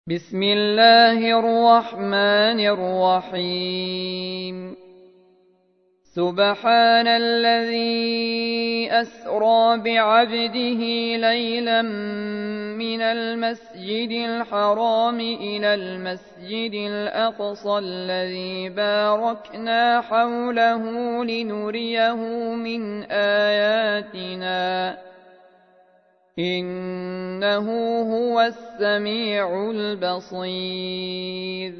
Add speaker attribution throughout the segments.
Speaker 1: بسم الله الرحمن الرحيم. سبحان الذي أسرى بعبده ليلا من المسجد الحرام إلى المسجد الأقصى الذي باركنا حوله لنريه من آياتنا إنه هو السميع البصير.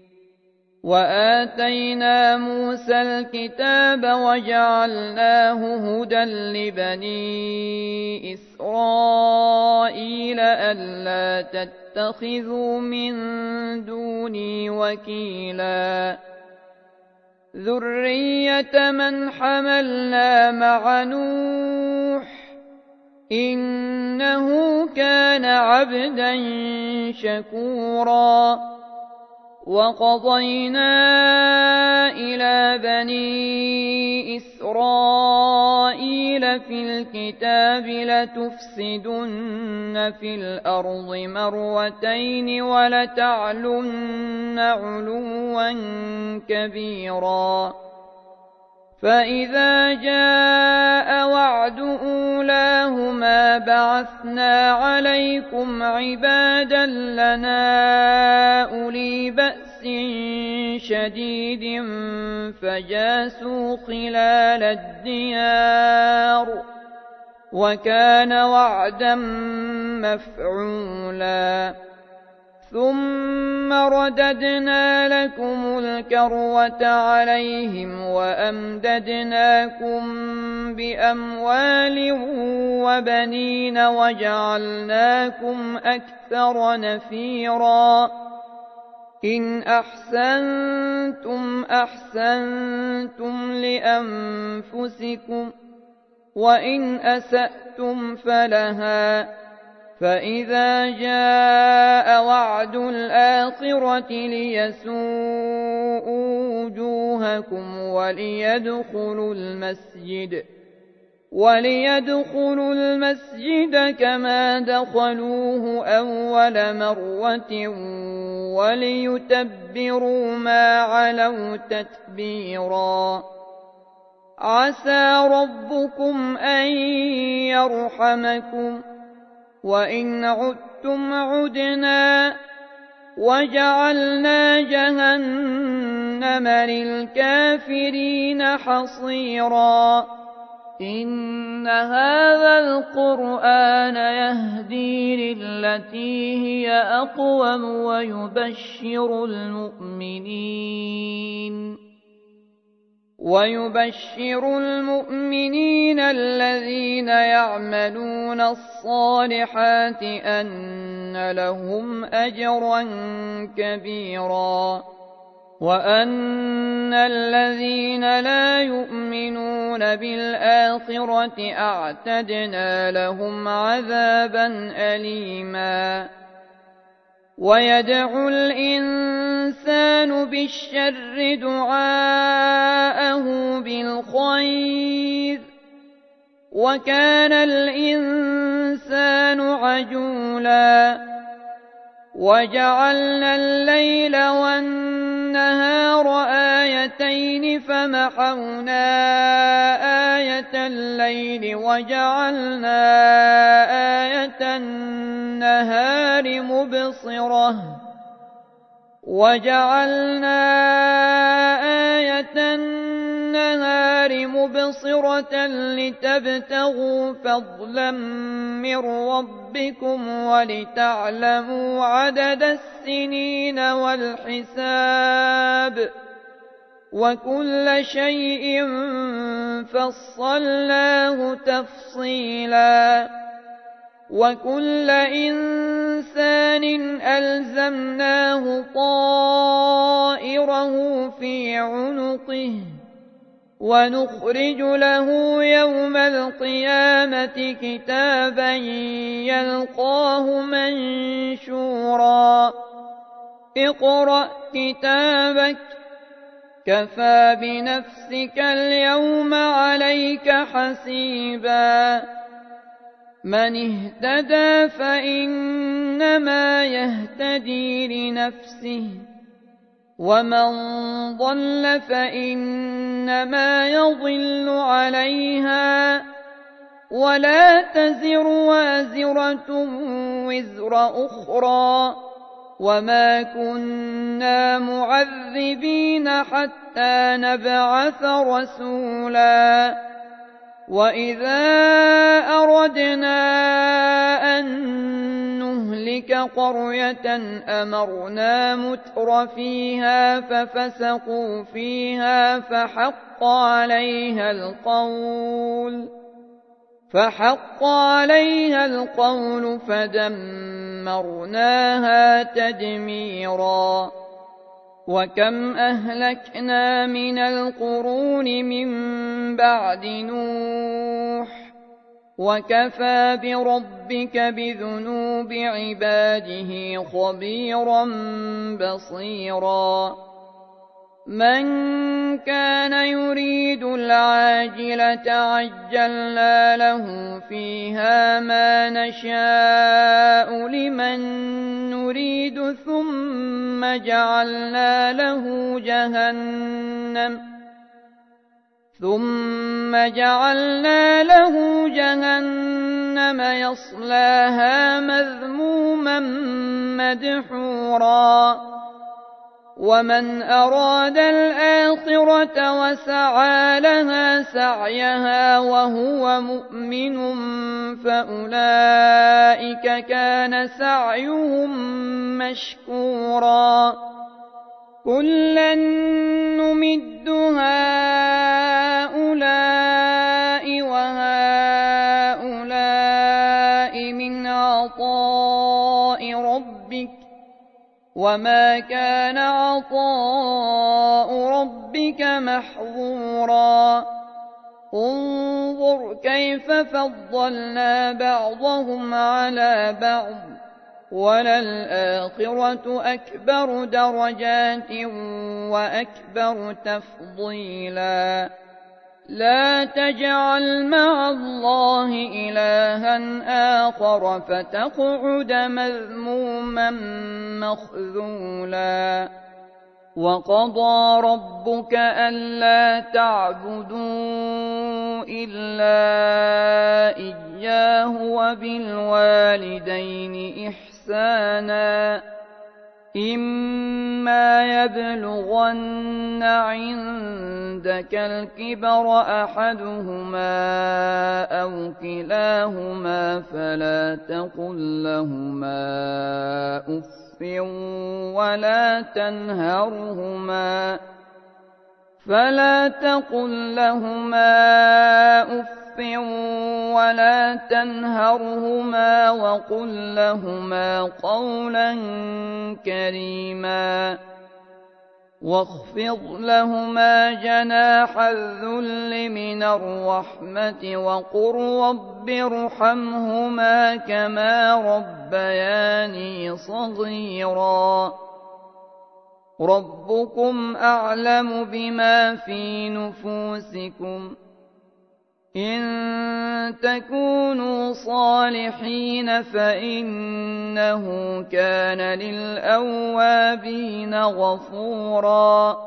Speaker 1: وآتينا موسى الكتاب وجعلناه هدى لبني إسرائيل ألا تتخذوا من دوني وكيلا ذرية من حملنا مع نوح إنه كان عبدا شكورا. وقضينا إلى بني إسرائيل في الكتاب لتفسدن في الأرض مرتين ولتعلن علوا كبيرا. فإذا جاء وعد أولاهما بعثنا عليكم عبادا لنا أولي بأس شديد فجاسوا خلال الديار وكان وعدا مفعولا. ثم رددنا لكم الكرة عليهم وأمددناكم بأموال وبنين وجعلناكم أكثر نفيرا. إن أحسنتم أحسنتم لأنفسكم وإن أسأتم فلها. فإذا جاء وعد الآخرة ليسوءوا وجوهكم وليدخلوا المسجد كما دخلوه أول مرة وليتبروا ما علوا تتبيرا. عسى ربكم أن يرحمكم وإن عدتم عدنا وجعلنا جهنم للكافرين حصيرا. إن هذا القرآن يهدي للتي هي أقوم ويبشر المؤمنين الذين يعملون الصالحات أن لهم أجرا كبيرا. وأن الذين لا يؤمنون بالآخرة أعتدنا لهم عذابا أليما. ويدعو الإنسان بالشر دعاءه بالخير وكان الإنسان عجولا. وجعلنا الليل والنهار آيتين فمحونا آية الليل وجعلنا آية النهار مبصرة لتبتغوا فضلا من ربكم ولتعلموا عدد السنين والحساب وكل شيء فصلناه تفصيلا. وكل إنسان ألزمناه طائره في عنقه ونخرج له يوم القيامة كتابا يلقاه منشورا. اقرأ كتابك كفى بنفسك اليوم عليك حسيبا. من اهتدى فإن فإنما يهتدي لنفسه ومن ضل فإنما يضل عليها ولا تزر وازرة وزر أخرى وما كنا معذبين حتى نبعث رسولا وإذا أردنا أن نهلك قرية أمرنا متر فيها ففسقوا فيها فحق عليها القول فدمرناها تدميرا وكم أهلكنا من القرون من بعد نوح وكفى بربك بذنوب عباده خبيرا بصيرا من كان يريد العاجلة عجلنا له فيها ما نشاء لمن نريد ثم جعلنا له جهنم يصلاها مذموما مدحورا ومن أراد الآخرة وسعى لها سعيها وهو مؤمن فأولئك كان سعيهم مشكورا كلا نمد هؤلاء وهؤلاء من عطاء ربك وما كان عطاء ربك محظورا انظر كيف فضلنا بعضهم على بعض وللآخرة أكبر درجات وأكبر تفضيلا لا تجعل مع الله إلها آخر فتقعد مذموما مخذولا وقضى ربك ألا تعبدوا إلا إياه وبالوالدين إحسانا إما يبلغن عندك الكبر أحدهما أو كلاهما فلا تقل لهما أف ولا تنهرهما وقل لهما قولا كريما واخفض لهما جناح الذل من الرحمة وقل رب ارحمهما كما ربياني صغيرا ربكم أعلم بما في نفوسكم إن تكونوا صالحين فإنه كان للأوابين غفورا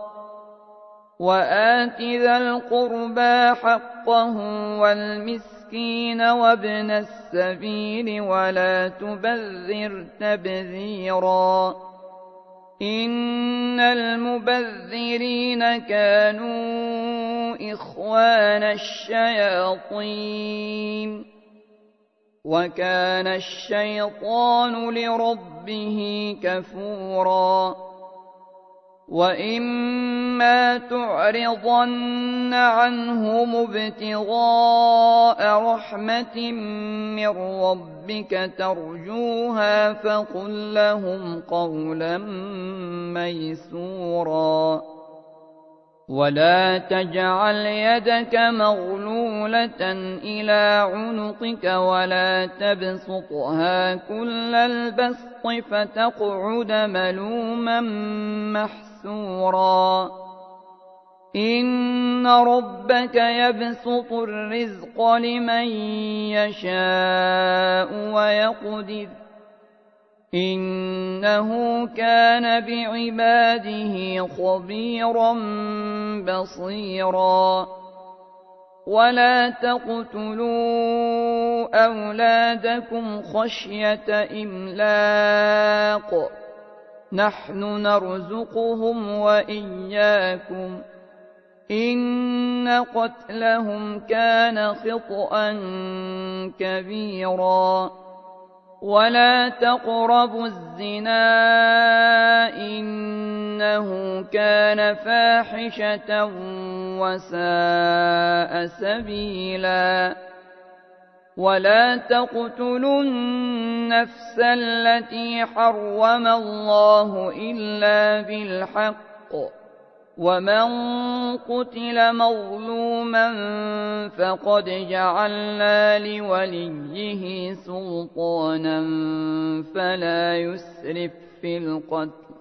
Speaker 1: وآت ذا القربى حقه والمسكين وابن السبيل ولا تبذر تبذيرا إن المبذرين كانوا إخوان الشياطين وكان الشيطان لربه كفورا وإما تعرضن عنهم ابتغاء رحمة من ربك ترجوها فقل لهم قولا ميسورا ولا تجعل يدك مغلولة إلى عنقك ولا تبسطها كل البسط فتقعد ملوما محسورا إن ربك يبسط الرزق لمن يشاء ويقدر إنه كان بعباده خبيرا بصيرا ولا تقتلوا أولادكم خشية إملاق نحن نرزقهم وإياكم إن قتلهم كان خطأ كبيرا ولا تقربوا الزنا إنه كان فاحشة وساء سبيلا ولا تقتلوا النفس التي حرم الله إلا بالحق ومن قتل مظلوما فقد جعلنا لوليه سلطانا فلا يسرف في القتل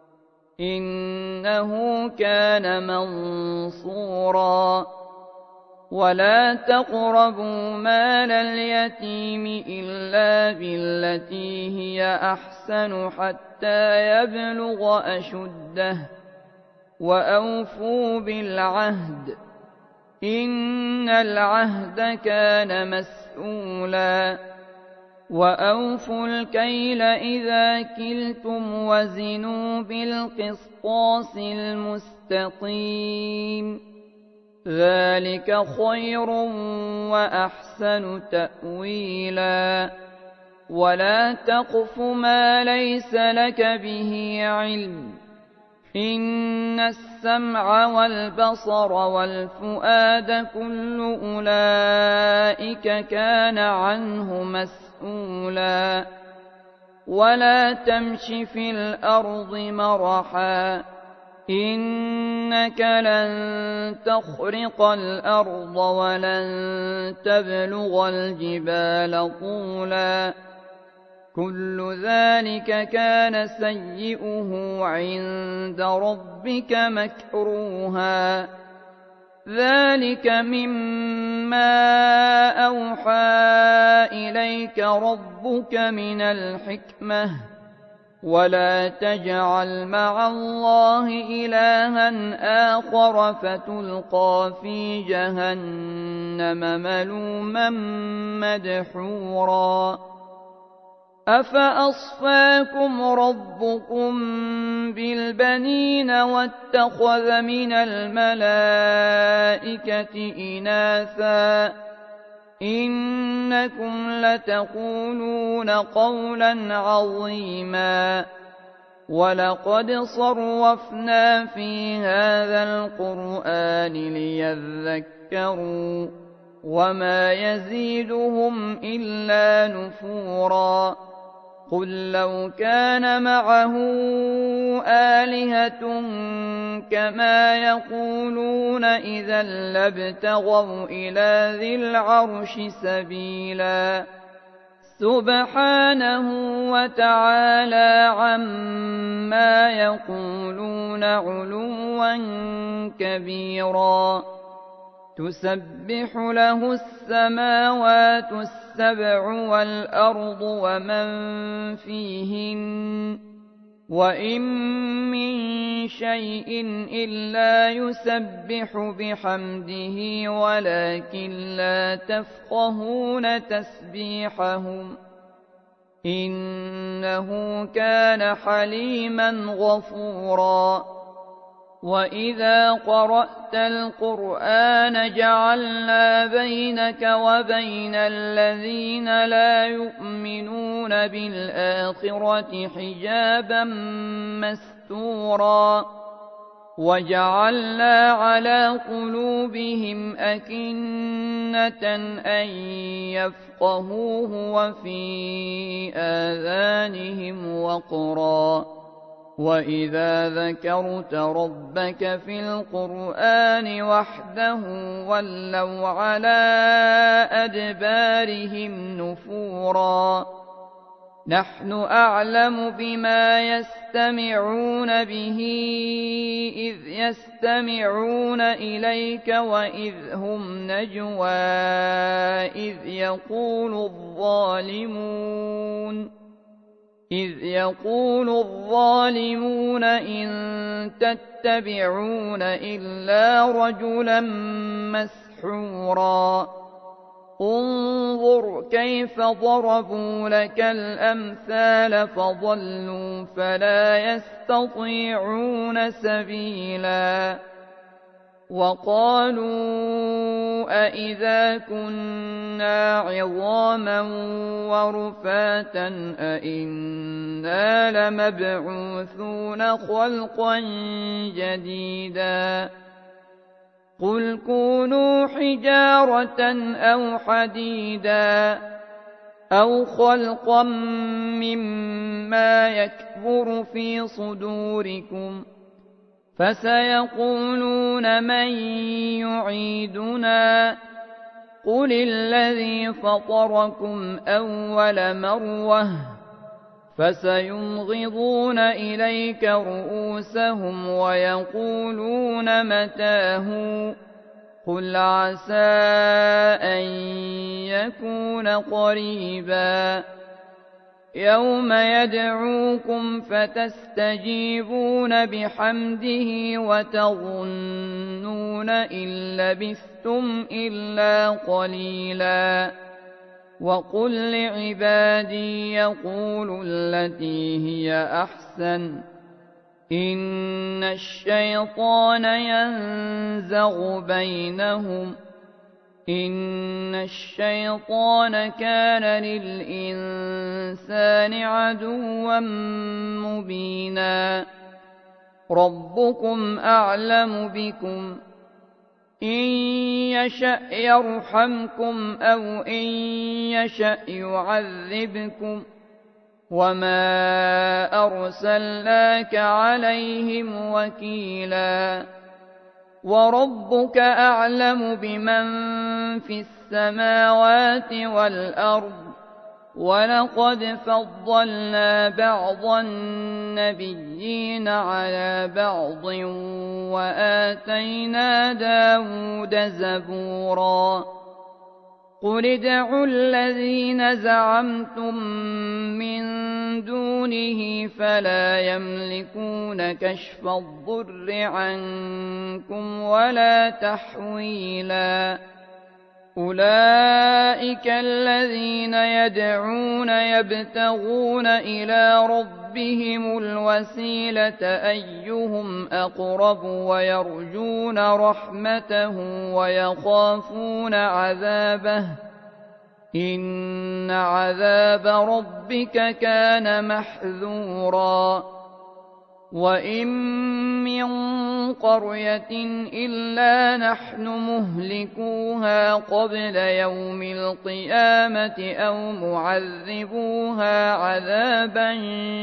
Speaker 1: إنه كان منصورا ولا تقربوا مال اليتيم إلا بالتي هي أحسن حتى يبلغ أشده وأوفوا بالعهد إن العهد كان مسؤولا وأوفوا الكيل إذا كلتم وزنوا بالقسطاس المستقيم ذلك خير وأحسن تأويلا ولا تقف ما ليس لك به علم إن السمع والبصر والفؤاد كل أولئك كان عنه مسؤولا ولا تمش في الأرض مرحا إنك لن تخرق الأرض ولن تبلغ الجبال طولا كل ذلك كان سيئه عند ربك مكروها ذلك مما أوحى إليك ربك من الحكمة ولا تجعل مع الله إلها آخر فتلقى في جهنم ملوما مدحورا أفأصفاكم ربكم بالبنين واتخذ من الملائكة إناثا إنكم لتقولون قولا عظيما ولقد صرفنا في هذا القرآن ليذكروا وما يزيدهم إلا نفورا قل لو كان معه آلهة كما يقولون إذا لابتغوا إلى ذي العرش سبيلا سبحانه وتعالى عما يقولون علوا كبيرا تسبح له السماوات السبع والأرض ومن فيهن وإن من شيء إلا يسبح بحمده ولكن لا تفقهون تسبيحهم إنه كان حليما غفورا وإذا قرأت القرآن جعلنا بينك وبين الذين لا يؤمنون بالآخرة حجابا مستورا وجعلنا على قلوبهم أكنة أن يفقهوه وفي آذانهم وقرا وإذا ذكرت ربك في القرآن وحده ولوا على أدبارهم نفورا نحن أعلم بما يستمعون به إذ يستمعون إليك وإذ هم نجوى إذ يقول الظالمون إذ يقول الظالمون إن تتبعون إلا رجلا مسحورا انظر كيف ضربوا لك الأمثال فضلوا فلا يستطيعون سبيلا وقالوا أإذا كنا عظاما ورفاتا أإنا لمبعوثون خلقا جديدا قل كونوا حجارة أو حديدا أو خلقا مما يكبر في صدوركم فسيقولون من يعيدنا قل الذي فطركم أول مرة فسينغضون إليك رؤوسهم ويقولون متاه قل عسى أن يكون قريبا يوم يدعوكم فتستجيبون بحمده وتظنون إن لبثتم إلا قليلا وقل لعبادي يقولوا التي هي أحسن إن الشيطان ينزغ بينهم إن الشيطان كان للإنسان عدوا مبينا ربكم أعلم بكم إن يشأ يرحمكم أو إن يشأ يعذبكم وما أرسلناك عليهم وكيلا وربك أعلم بمن في السماوات والأرض ولقد فضلنا بعض النبيين على بعض وآتينا داود زبورا قل ادعوا الذين زعمتم من دونه فلا يملكون كشف الضر عنكم ولا تحويلا أولئك الذين يدعون يبتغون إلى ربهم الوسيلة أيهم أقرب ويرجون رحمته ويخافون عذابه إن عذاب ربك كان محذورا وإن من قرية إلا نحن مهلكوها قبل يوم القيامة أو معذبوها عذابا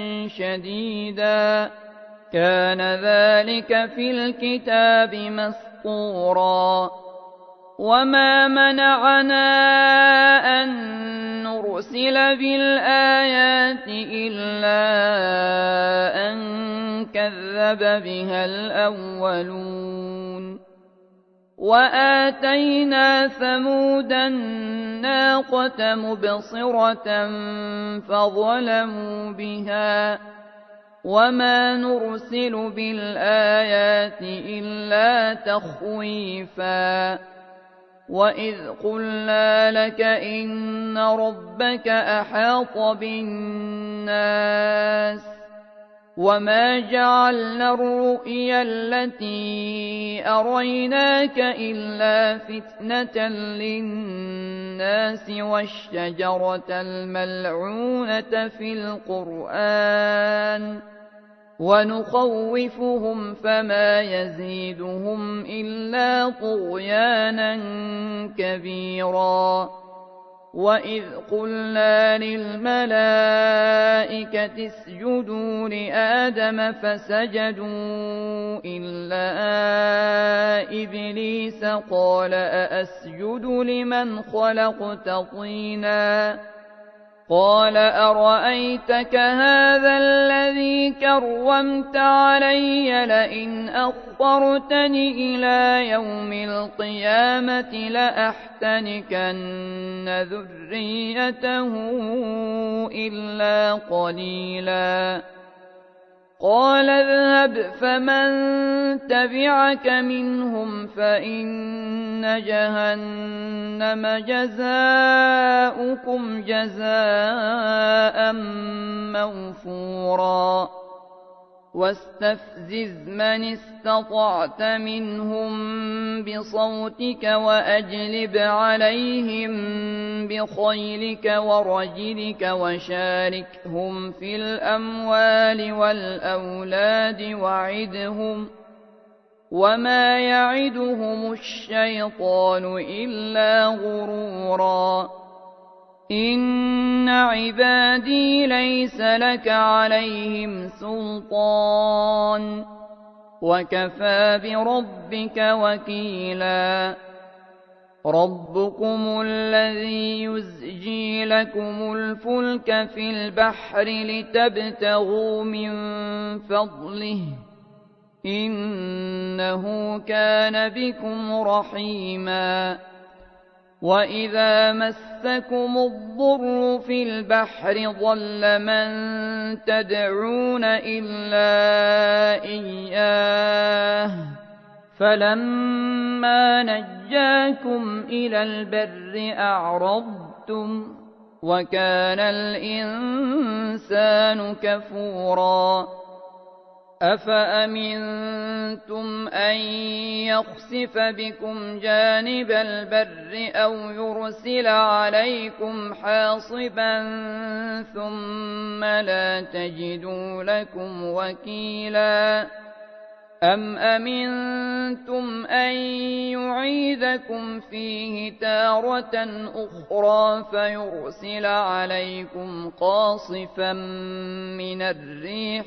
Speaker 1: شديدا كان ذلك في الكتاب مسطورا وما منعنا أن نرسل بالآيات إلا أن كذب بها الأولون وآتينا ثمود الناقة مبصرة فظلموا بها وما نرسل بالآيات إلا تخويفا وإذ قلنا لك إن ربك أحاط بالناس وما جعلنا الرؤيا التي أريناك إلا فتنة للناس والشجرة الملعونة في القرآن ونخوفهم فما يزيدهم إلا طغيانا كبيرا وإذ قلنا للملائكة اسجدوا لآدم فسجدوا إلا إبليس قال أأسجد لمن خلقت طينا قال أرأيتك هذا الذي كرمت علي لئن أخرتني إلى يوم القيامة لأحتنكن ذريته إلا قليلا قال اذهب فمن تبعك منهم فإن جهنم جزاؤكم جزاء موفورا واستفزز من استطعت منهم بصوتك وأجلب عليهم بخيلك ورجلك وشاركهم في الأموال والأولاد وعدهم وما يعدهم الشيطان إلا غرورا إن عبادي ليس لك عليهم سلطان وكفى بربك وكيلا ربكم الذي يزجي لكم الفلك في البحر لتبتغوا من فضله إنه كان بكم رحيما وإذا مسكم الضر في البحر ضل من تدعون إلا إياه فلما نجاكم إلى البر أعرضتم وكان الإنسان كفورا أفأمنتم أن يخسف بكم جانب البر أو يرسل عليكم حاصبا ثم لا تجدوا لكم وكيلا أم أمنتم أن يعيدكم فيه تارة أخرى فيرسل عليكم قاصفا من الريح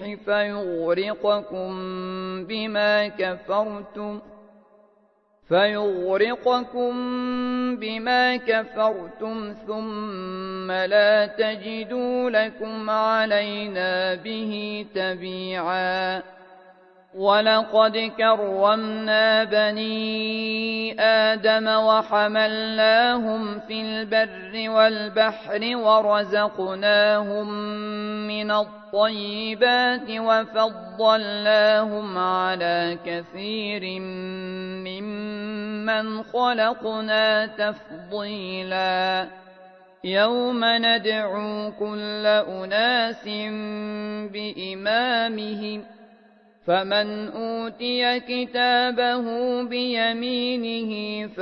Speaker 1: فيغرقكم بما كفرتم ثم لا تجدوا لكم علينا به تبيعا ولقد كرمنا بني آدم وحملناهم في البر والبحر ورزقناهم من الطيبات وفضلناهم على كثير ممن خلقنا تفضيلا يوم ندعو كل أناس بإمامهم فمن أوتي كتابه بيمينه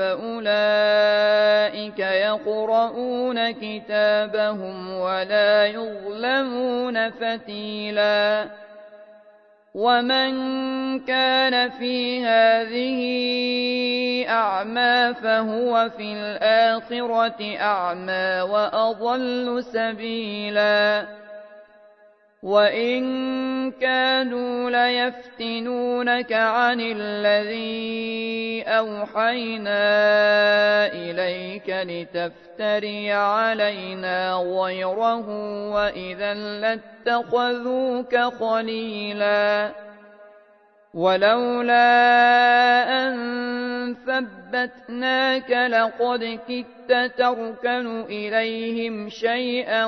Speaker 1: فأولئك يقرؤون كتابهم ولا يظلمون فتيلا ومن كان في هذه أعمى فهو في الآخرة أعمى وأضل سبيلا وإن كانوا ليفتنونك عن الذي أوحينا إليك لتفتري علينا غيره وإذا لاتخذوك خليلا ولولا أن ثبتناك لقد كدت تركن إليهم شيئا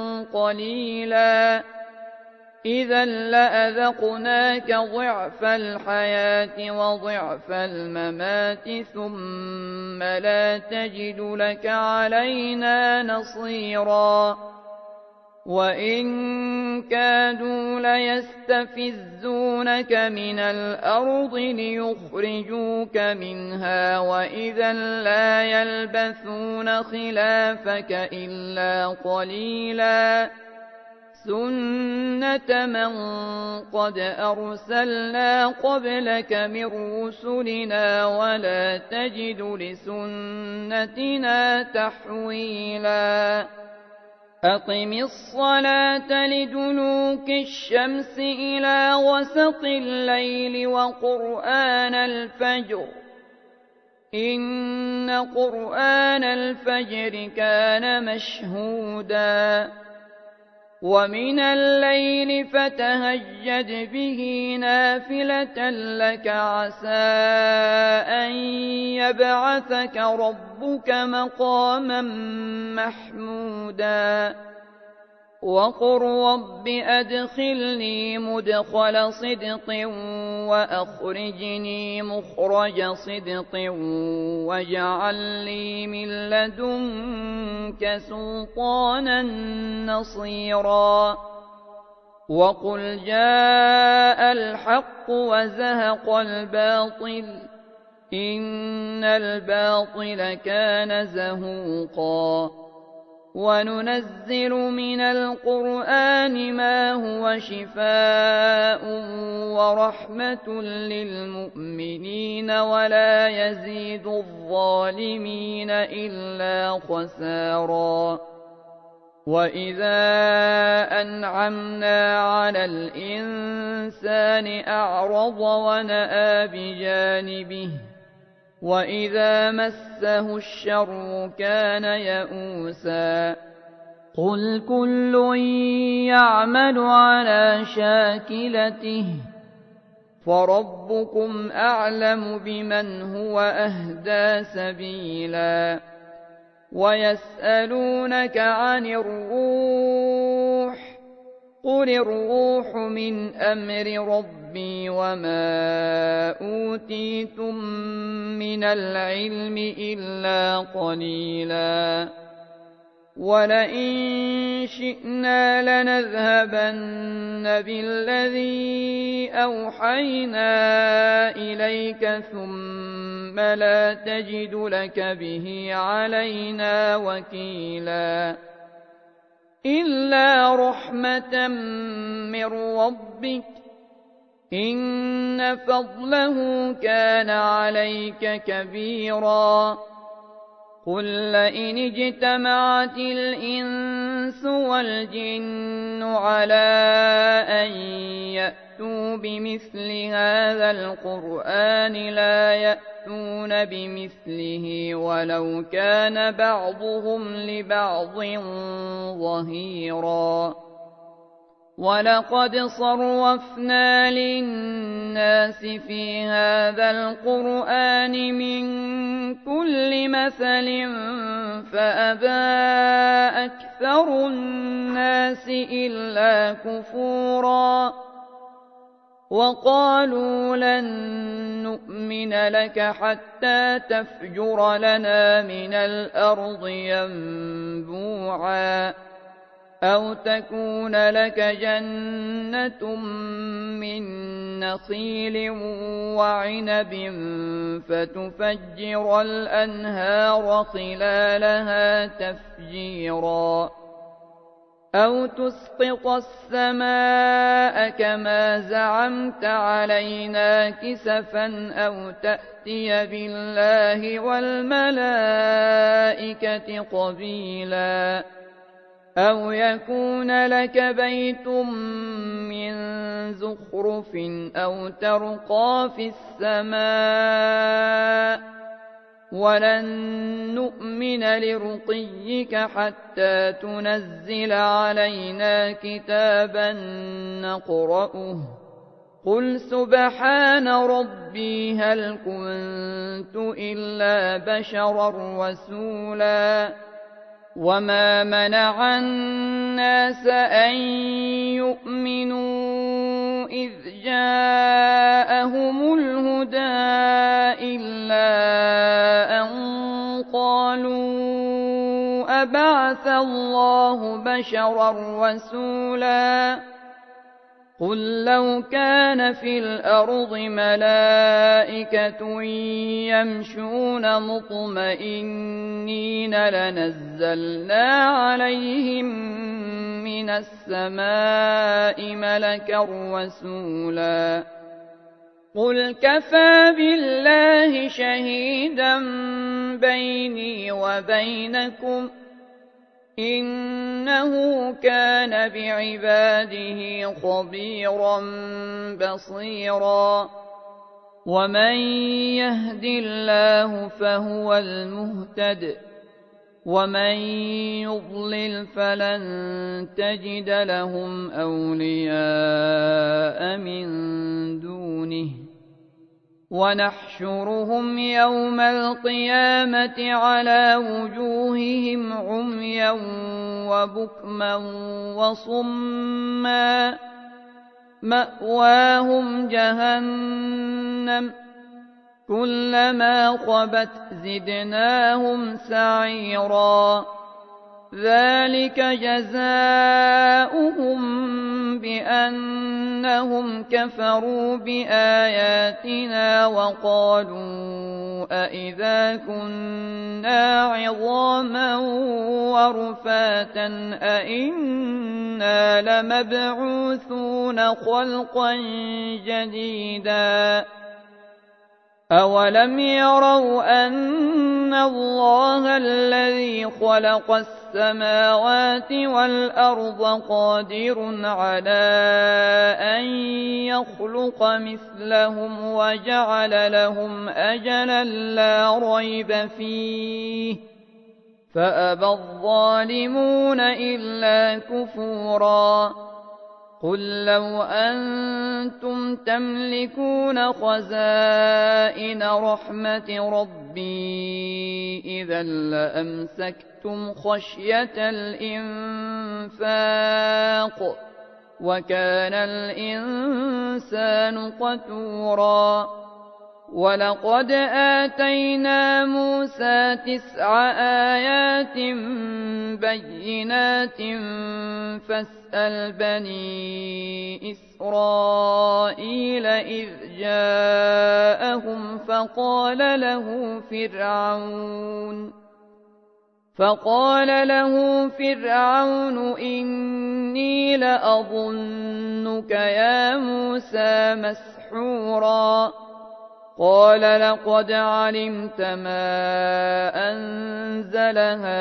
Speaker 1: قليلا إذا لأذقناك ضعف الحياة وضعف الممات ثم لا تجد لك علينا نصيرا وإن كادوا ليستفزونك من الأرض ليخرجوك منها وإذا لا يلبثون خلافك إلا قليلا سنة من قد أرسلنا قبلك من رسلنا ولا تجد لسنتنا تحويلا أقم الصلاة لدلوك الشمس إلى غسق الليل وقرآن الفجر إن قرآن الفجر كان مشهودا ومن الليل فتهجد به نافلة لك عسى أن يبعثك ربك مقاما محمودا وقل رب أدخلني مدخل صدق وأخرجني مخرج صدق واجعل لي من لدنك سلطانا نصيرا وقل جاء الحق وزهق الباطل إن الباطل كان زهوقا وننزل من القرآن ما هو شفاء ورحمة للمؤمنين ولا يزيد الظالمين إلا خسارا وإذا أنعمنا على الإنسان أعرض ونأى بجانبه وإذا مسه الشر كان يئوسا قل كل يعمل على شاكلته فربكم أعلم بمن هو أهدى سبيلا ويسألونك عن الروح قل الروح من أمر ربي وما أوتيتم من العلم إلا قليلا ولئن شئنا لنذهبن بالذي أوحينا إليك ثم لا تجد لك به علينا وكيلا إلا رحمة من ربك إن فضله كان عليك كبيرا قل لئن اجتمعت الإنس والجن على أن يأتوا بمثل هذا القرآن لا يأتون بمثله ولو كان بعضهم لبعض ظهيرا ولقد صرفنا للناس في هذا القرآن من كل مثل فأبى أكثر الناس إلا كفورا وقالوا لن نؤمن لك حتى تفجر لنا من الأرض ينبوعا أو تكون لك جنة من نخيل وعنب فتفجر الأنهار خلالها تفجيرا أو تسقط السماء كما زعمت علينا كسفا أو تأتي بالله والملائكة قبيلا أو يكون لك بيت من زخرف أو ترقى في السماء ولن نؤمن لرقيك حتى تنزل علينا كتابا نقرأه قل سبحان ربي هل كنت إلا بشرا رسولا وما منع الناس أن يؤمنوا إذ جاءهم الهدى إلا أن قالوا أبعث الله بشرا رسولا قل لو كان في الأرض ملائكة يمشون مطمئنين لنزلنا عليهم من السماء ملكا رسولا قل كفى بالله شهيدا بيني وبينكم إنه كان بعباده خبيرا بصيرا ومن يهد الله فهو المهتد ومن يضلل فلن تجد لهم أولياء من دونه ونحشرهم يوم القيامة على وجوههم عميا وبكما وصما مأواهم جهنم كلما خبت زدناهم سعيرا ذلك جزاؤهم بأنهم كفروا بآياتنا وقالوا أإذا كنا عظاما ورفاتا أإنا لمبعوثون خلقا جديدا أولم يروا أن الله الذي خلق السماوات والأرض قادر على أن يخلق مثلهم وجعل لهم أجلا لا ريب فيه فأبى الظالمون إلا كفورا قل لو أنتم تملكون خزائن رحمة ربي إذا لأمسكتم خشية الإنفاق وكان الإنسان قتورا ولقد آتينا موسى 9 آيات بينات فاسأل بني إسرائيل إذ جاءهم فقال له فرعون إني لأظنك يا موسى مسحورا قال لقد علمت ما أنزل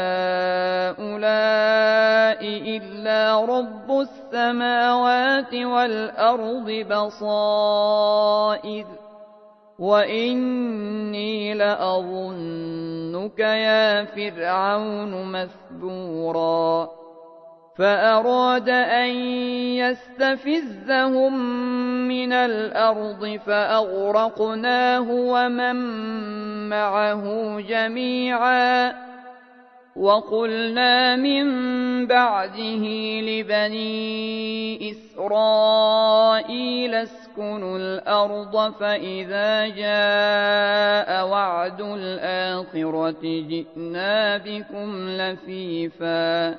Speaker 1: هؤلاء إلا رب السماوات والأرض بصائر وإني لأظنك يا فرعون مثبورا فأراد أن يستفزهم من الأرض فأغرقناه ومن معه جميعا وقلنا من بعده لبني إسرائيل اسكنوا الأرض فإذا جاء وعد الآخرة جئنا بكم لفيفا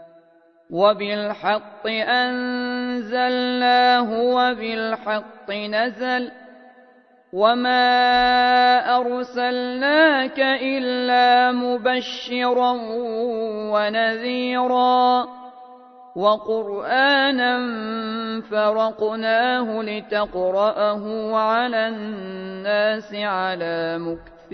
Speaker 1: وبالحق أنزلناه وبالحق نزل وما أرسلناك إلا مبشرا ونذيرا وقرآنا فرقناه لتقرأه على الناس على مكث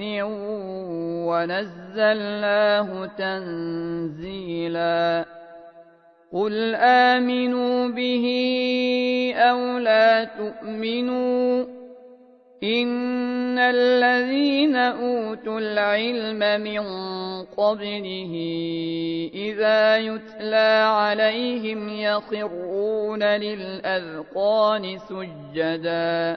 Speaker 1: ونزلناه تنزيلا قل آمنوا به أو لا تؤمنوا إن الذين أوتوا العلم من قبله إذا يتلى عليهم يخرون للأذقان سجدا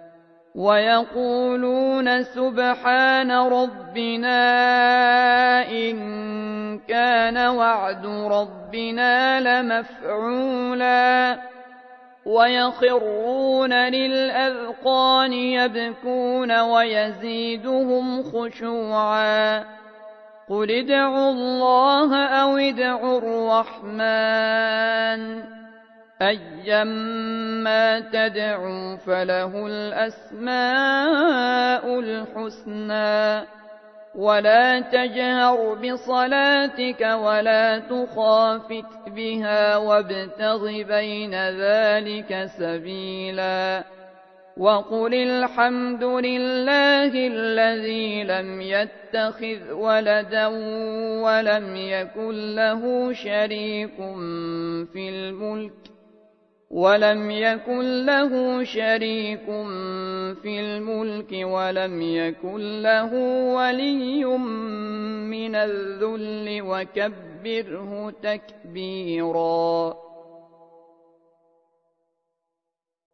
Speaker 1: ويقولون سبحان ربنا إن كان وعد ربنا لمفعولا ويخرون للأذقان يبكون ويزيدهم خشوعا قل ادعوا الله أو ادعوا الرحمن أيما تدعوا فله الأسماء الحسنى ولا تجهر بصلاتك ولا تخافت بها وابتغ بين ذلك سبيلا وقل الحمد لله الذي لم يتخذ ولدا ولم يكن له شريك في الملك ولم يكن له شريك في الملك ولم يكن له ولي من الذل وكبره تكبيرا.